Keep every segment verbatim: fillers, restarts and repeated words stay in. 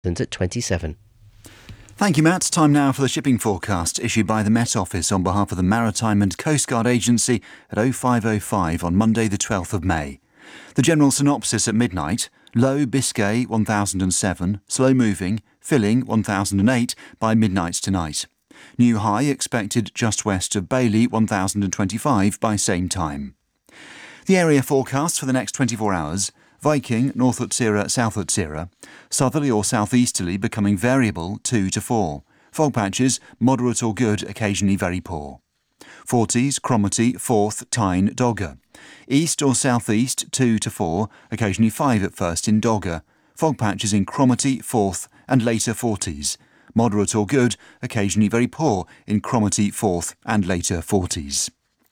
at twenty-seven. Thank you, Matt. Time now for the shipping forecast issued by the Met Office on behalf of the Maritime and Coast Guard Agency at oh five oh five on Monday the twelfth of May. The general synopsis at midnight: low Biscay one thousand seven, slow moving, filling one thousand eight by midnight tonight. New high expected just west of Bailey one thousand twenty-five by same time. The area forecast for the next twenty-four hours: Viking, North Utsira, South Utsira, southerly or southeasterly becoming variable two to four, fog patches moderate or good, occasionally very poor. Forties, Cromarty, Forth, Tyne, Dogger, east or southeast two to four, occasionally five at first in Dogger, fog patches in Cromarty, Forth and later Forties, moderate or good, occasionally very poor in Cromarty, Forth and later Forties.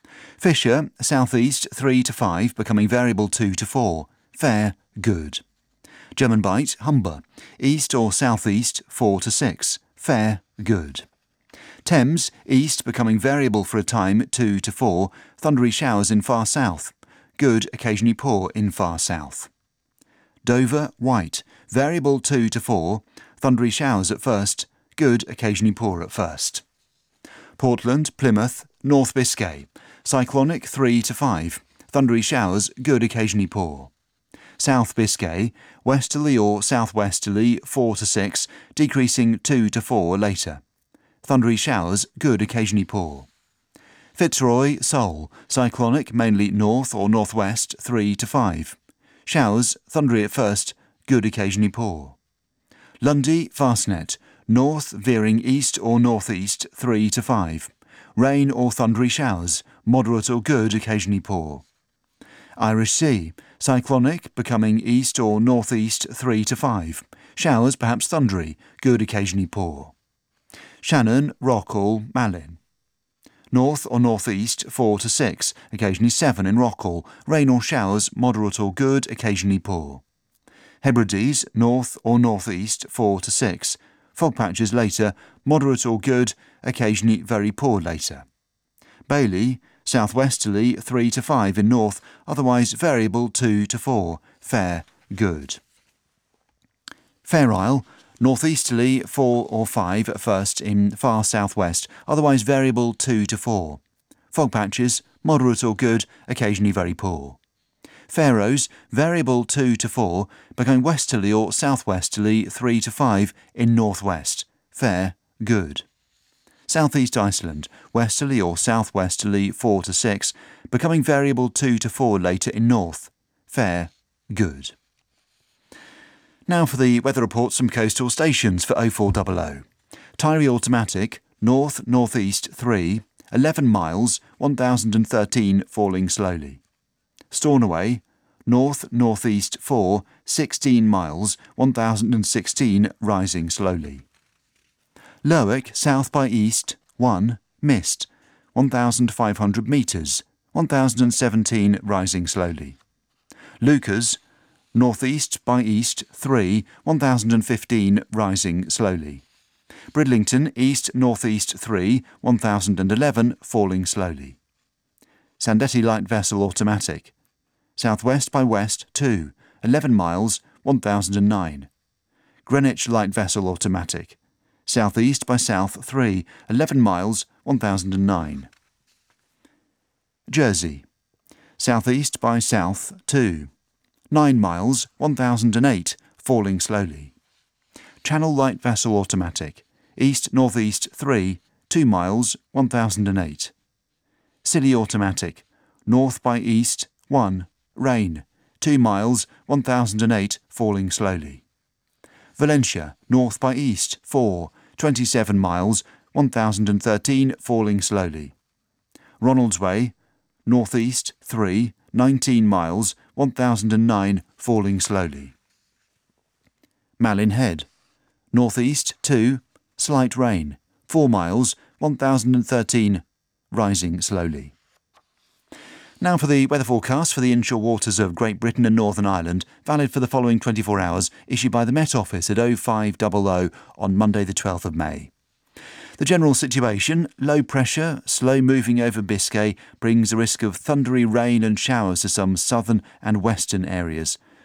Fisher, southeast three to five, becoming variable two to four, fair, good. German Bight, Humber, east or southeast four to six, fair, good. Thames, east becoming variable for a time two to four, thundery showers in far south, good, occasionally poor in far south. Dover, White, variable two to four, thundery showers at first, good, occasionally poor at first. Portland, Plymouth, North Biscay, cyclonic three to five, thundery showers, good, occasionally poor. South Biscay, westerly or southwesterly four to six, decreasing two to four later. Thundery showers, good, occasionally poor. Fitzroy, Seoul, cyclonic mainly north or northwest three to five. Showers, thundery at first, good, occasionally poor. Lundy, Fastnet, north veering east or northeast three to five. Rain or thundery showers, moderate or good, occasionally poor. Irish Sea, cyclonic becoming east or northeast three to five. Showers perhaps thundery, good, occasionally poor. Shannon, Rockall, Malin. North or northeast four to six, occasionally seven in Rockall. Rain or showers, moderate or good, occasionally poor. Hebrides, north or northeast four to six. Fog patches later, moderate or good, occasionally very poor later. Bailey, southwesterly three to five in north, otherwise variable two to four, fair, good. Fair Isle, northeasterly four or five at first in far southwest, otherwise variable two to four. Fog patches, moderate or good, occasionally very poor. Faroes, variable two to four, becoming westerly or southwesterly three to five in northwest, fair, good. Southeast Iceland, westerly or southwesterly four to six, becoming variable two to four later in north, fair, good. Now for the weather reports from coastal stations for oh four hundred. Tyree Automatic, north northeast three, eleven miles, one thousand thirteen, falling slowly. Stornoway, north northeast four, sixteen miles, one thousand sixteen, rising slowly. Lerwick, south by east, one, mist, one thousand five hundred metres, one thousand seventeen, rising slowly. Lucas, northeast by east, three, one thousand fifteen, rising slowly. Bridlington, east northeast three, one thousand eleven, falling slowly. Sandetti light vessel automatic, southwest by west two, eleven miles, one thousand nine. Greenwich light vessel automatic, southeast by south three, eleven miles, one thousand nine. Jersey, southeast by south two, nine miles, one thousand eight, falling slowly. Channel light vessel automatic, east northeast three, two miles, one thousand eight. Scilly automatic, north by east one, rain, two miles, one thousand eight, falling slowly. Valencia, north by east four, twenty-seven miles, one thousand thirteen, falling slowly. Ronaldsway, northeast three, nineteen miles, one thousand nine, falling slowly. Malin Head, northeast two, slight rain, four miles, one thousand thirteen, rising slowly. Now for the weather forecast for the inshore waters of Great Britain and Northern Ireland, valid for the following twenty-four hours, issued by the Met Office at oh five hundred on Monday the twelfth of May. The general situation: low pressure, slow moving over Biscay, brings a risk of thundery rain and showers to some southern and western areas.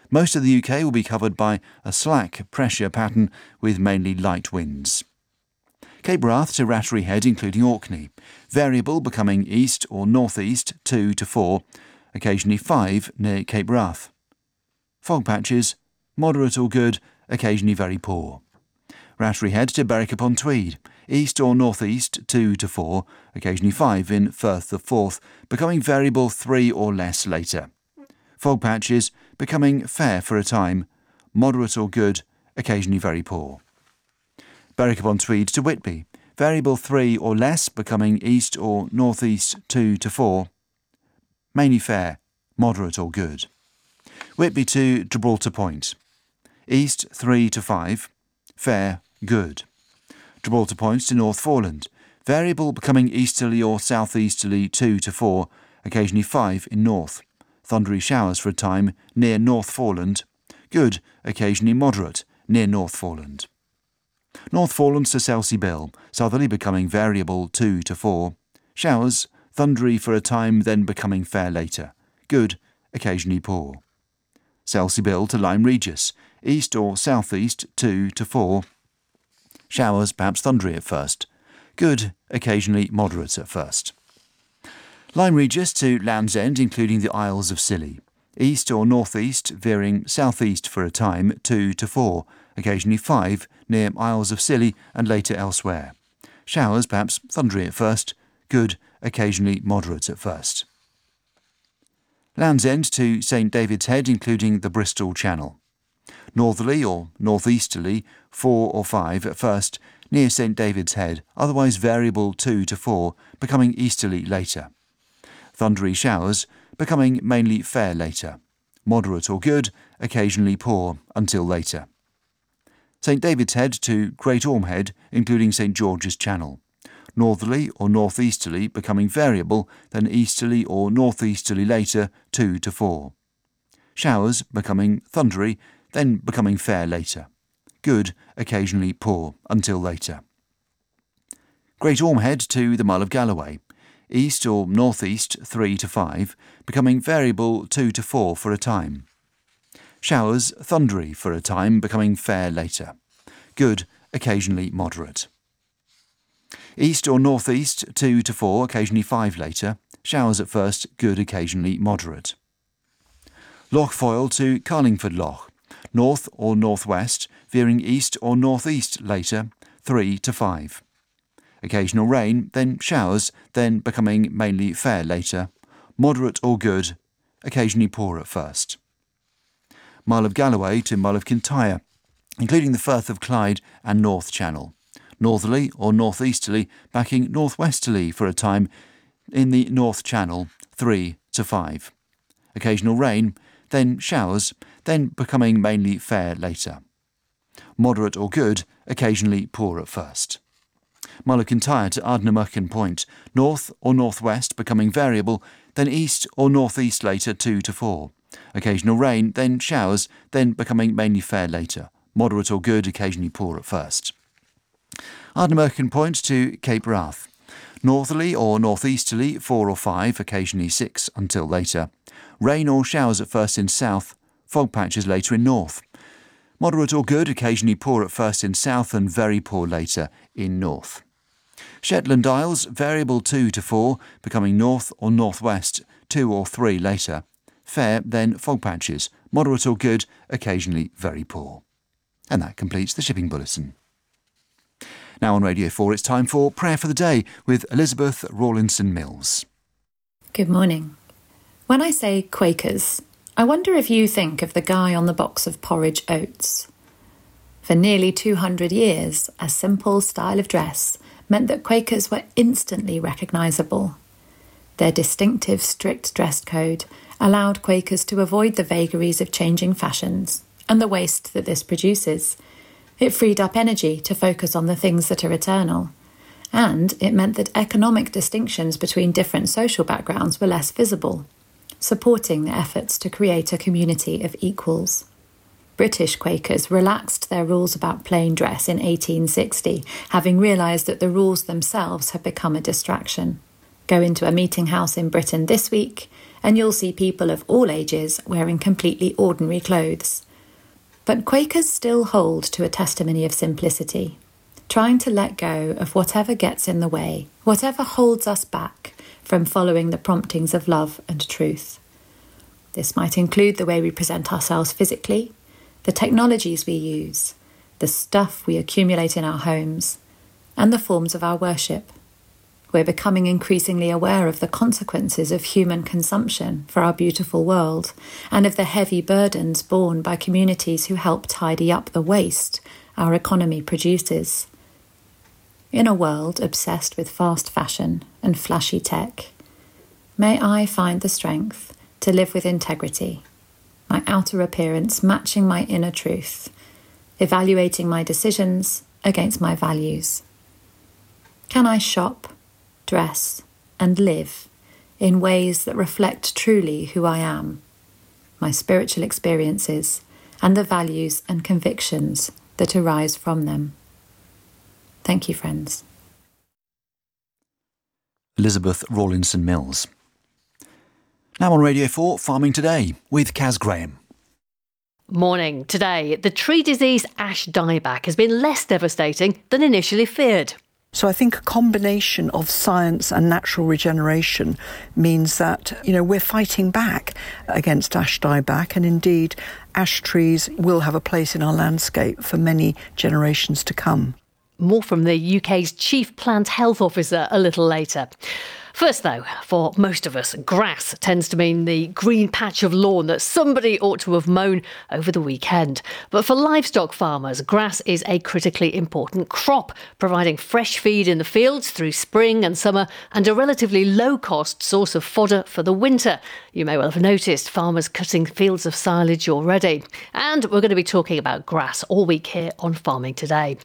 Most of the U K will be covered by a slack pressure pattern with mainly light winds. Cape Wrath to Rattery Head including Orkney. Variable becoming east or northeast two to four, occasionally five near Cape Wrath. Fog patches, moderate or good, occasionally very poor. Rattery Head to Berwick upon Tweed. East or northeast two to four, occasionally five in Firth of Forth, becoming variable three or less later. Fog patches becoming fair for a time, moderate or good, occasionally very poor. Berwick upon Tweed to Whitby. Variable three or less, becoming east or northeast two to four. Mainly fair, moderate or good. Whitby to Gibraltar Point. East three to five, fair, good. Gibraltar Point to North Foreland. Variable becoming easterly or southeasterly two to four, occasionally five in north. Thundery showers for a time near North Foreland. Good, occasionally moderate, near North Foreland. North Foreland to Selsey Bill, southerly becoming variable two to four. Showers, thundery for a time then becoming fair later. Good, occasionally poor. Selsey Bill to Lyme Regis, east or southeast two to four. Showers perhaps thundery at first. Good, occasionally moderate at first. Lyme Regis to Land's End including the Isles of Scilly. East or northeast veering southeast for a time two to four. Occasionally five near Isles of Scilly and later elsewhere. Showers perhaps thundery at first, good, occasionally moderate at first. Land's End to St David's Head including the Bristol Channel. Northerly or northeasterly four or five at first near St David's Head, otherwise variable two to four, becoming easterly later. Thundery showers becoming mainly fair later. Moderate or good, occasionally poor until later. St David's Head to Great Orme Head, including St George's Channel. Northerly or northeasterly becoming variable, then easterly or northeasterly later, two to four. Showers becoming thundery, then becoming fair later. Good, occasionally poor until later. Great Orme Head to the Mull of Galloway. East or northeast three to five, becoming variable two to four for a time. Showers thundery for a time, becoming fair later. Good, occasionally moderate. East or northeast two to four, occasionally five later. Showers at first, good, occasionally moderate. Loch Foyle to Carlingford Loch. North or northwest, veering east or northeast later, three to five. Occasional rain, then showers, then becoming mainly fair later. Moderate or good, occasionally poor at first. Mull of Galloway to Mull of Kintyre, including the Firth of Clyde and North Channel. Northerly or northeasterly, backing northwesterly for a time in the North Channel, three to five. Occasional rain, then showers, then becoming mainly fair later. Moderate or good, occasionally poor at first. Mull of Kintyre to Ardnamurchan Point, north or northwest becoming variable, then east or northeast later two to four. Occasional rain, then showers, then becoming mainly fair later. Moderate or good, occasionally poor at first. Ardnamurchan Point to Cape Wrath. Northerly or northeasterly four or five, occasionally six until later. Rain or showers at first in south, fog patches later in north. Moderate or good, occasionally poor at first in south and very poor later in north. Shetland Isles, variable two to four, becoming north or northwest, two or three later. Fair, then fog patches, moderate or good, occasionally very poor. And that completes the shipping bulletin. Now on Radio four, it's time for Prayer for the Day with Elizabeth Rawlinson Mills. Good morning. When I say Quakers, I wonder if you think of the guy on the box of porridge oats. For nearly two hundred years, a simple style of dress meant that Quakers were instantly recognisable. Their distinctive strict dress code allowed Quakers to avoid the vagaries of changing fashions and the waste that this produces. It freed up energy to focus on the things that are eternal, and it meant that economic distinctions between different social backgrounds were less visible, supporting the efforts to create a community of equals. British Quakers relaxed their rules about plain dress in eighteen sixty, having realised that the rules themselves had become a distraction. Go into a meeting house in Britain this week and you'll see people of all ages wearing completely ordinary clothes. But Quakers still hold to a testimony of simplicity, trying to let go of whatever gets in the way, whatever holds us back from following the promptings of love and truth. This might include the way we present ourselves physically, the technologies we use, the stuff we accumulate in our homes, and the forms of our worship. We're becoming increasingly aware of the consequences of human consumption for our beautiful world, and of the heavy burdens borne by communities who help tidy up the waste our economy produces. In a world obsessed with fast fashion and flashy tech, may I find the strength to live with integrity, my outer appearance matching my inner truth, evaluating my decisions against my values. Can I shop, dress, and live in ways that reflect truly who I am, my spiritual experiences, and the values and convictions that arise from them? Thank you, friends. Elizabeth Rawlinson Mills. Now on Radio four, Farming Today with Kaz Graham. Morning. Today, the tree disease ash dieback has been less devastating than initially feared. So I think a combination of science and natural regeneration means that, you know, we're fighting back against ash dieback, and indeed ash trees will have a place in our landscape for many generations to come. More from the U K's Chief Plant Health Officer a little later. First, though, for most of us, grass tends to mean the green patch of lawn that somebody ought to have mown over the weekend. But for livestock farmers, grass is a critically important crop, providing fresh feed in the fields through spring and summer and a relatively low-cost source of fodder for the winter. You may well have noticed farmers cutting fields of silage already. And we're going to be talking about grass all week here on Farming Today.